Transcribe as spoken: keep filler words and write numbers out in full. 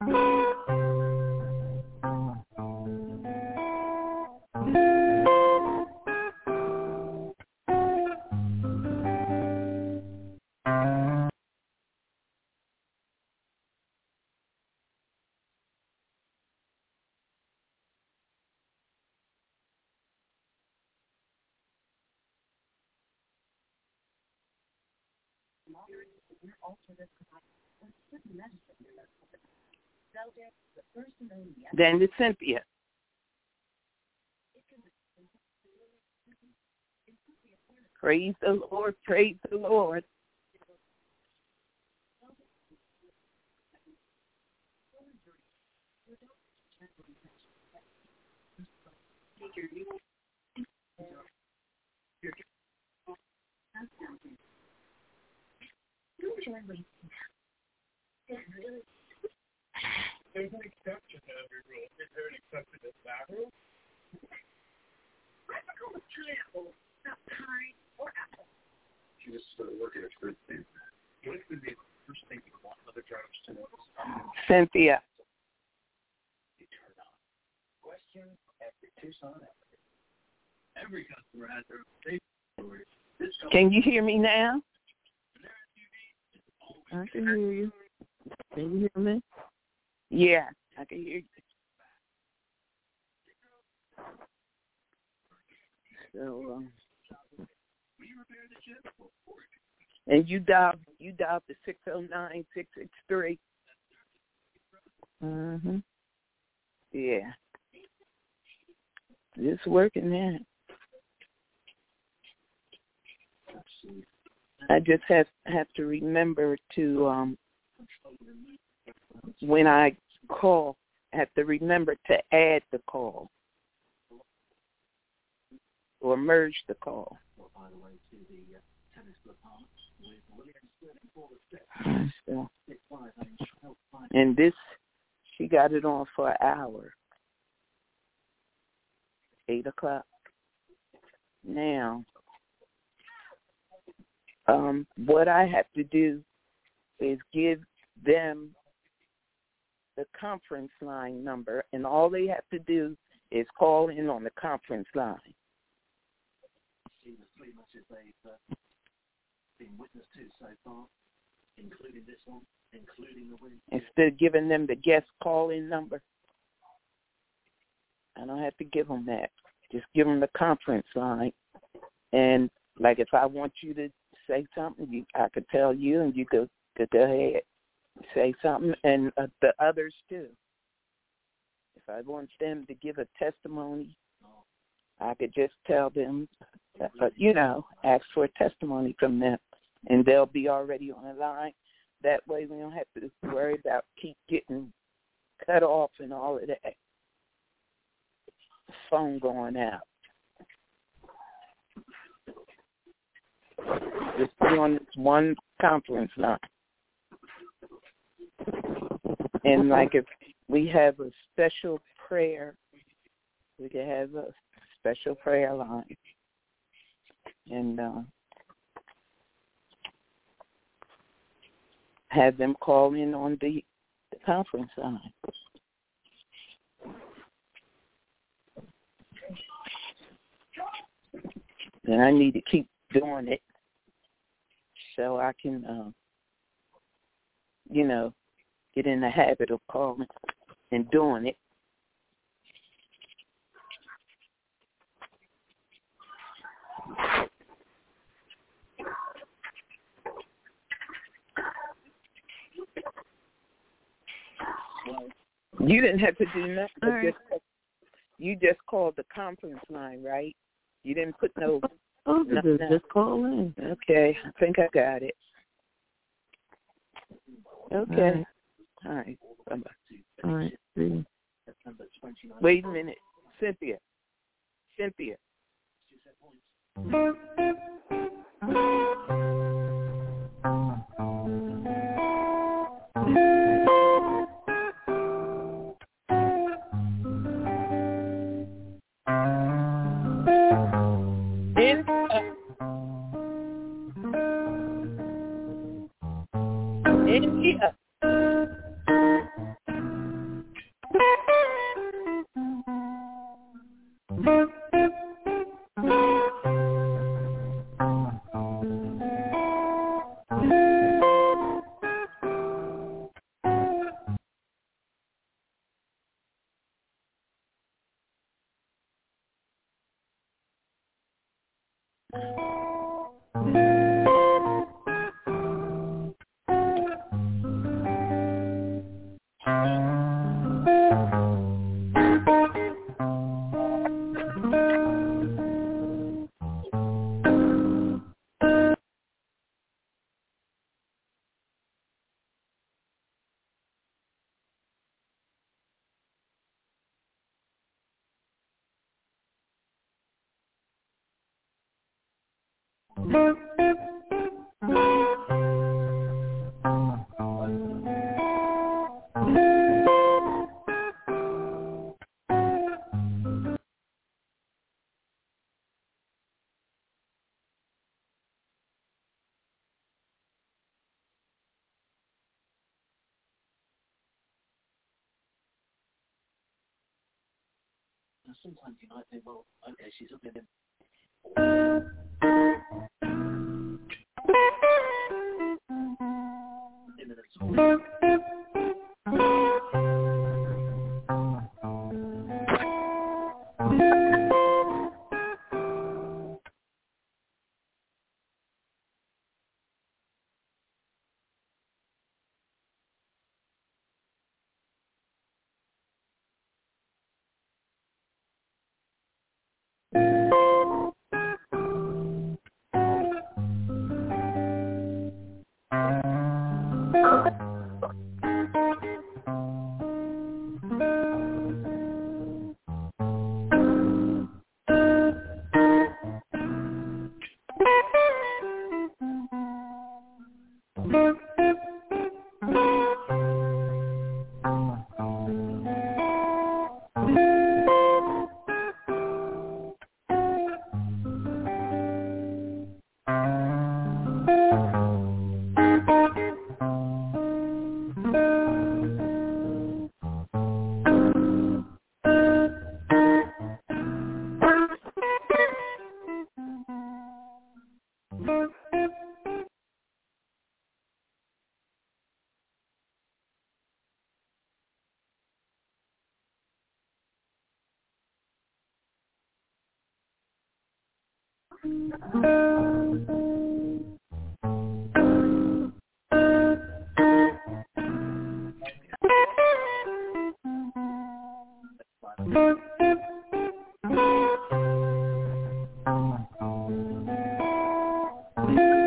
Then to Cynthia. Praise the Lord, praise the Lord. There's an exception to every rule. Is there an exception to that rule? Pineapple, not pine or apple. She just started working at first thing. What would be the first thing you want other drivers to know? Cynthia. You turn on. Question every Tucson applicant. Every customer has their own safety story. Can you hear me now? I can hear you. Can you hear me? Yeah, I can hear you. So, um, and you dialed you dialed the six oh nine, six six three. Mm-hmm. Yeah. It's working now. I just have have to remember to um when I call, I have to remember to add the call or merge the call. So, and this, she got it on for an hour, eight o'clock. Now, um, what I have to do is give them the conference line number, and all they have to do is call in on the conference line. See the three matches they've uh, been witness to so far, including this one, including the win. Instead of giving them the guest call-in number, I don't have to give them that. Just give them the conference line. And, like, if I want you to say something, you, I could tell you, and you could, could go ahead. Say something, and uh, the others too. If I want them to give a testimony, I could just tell them, uh, you know, ask for a testimony from them, and they'll be already on the line. That way we don't have to worry about keep getting cut off and all of that. Phone going out. Just be on this one conference line. And like if we have a special prayer, we can have a special prayer line. And uh, have them call in on the, the conference line. And I need to keep doing it so I can, uh, you know, get in the habit of calling and doing it. You didn't have to do nothing. But right. just, you just called the conference line, right? You didn't put no... Oh, no, just, just call in. Okay, I think I got it. Okay. All right. All right. Bye-bye. All right. See. Wait a minute. Cynthia. Cynthia. India. Sometimes you might think, well, okay, she's up in it. Thank you.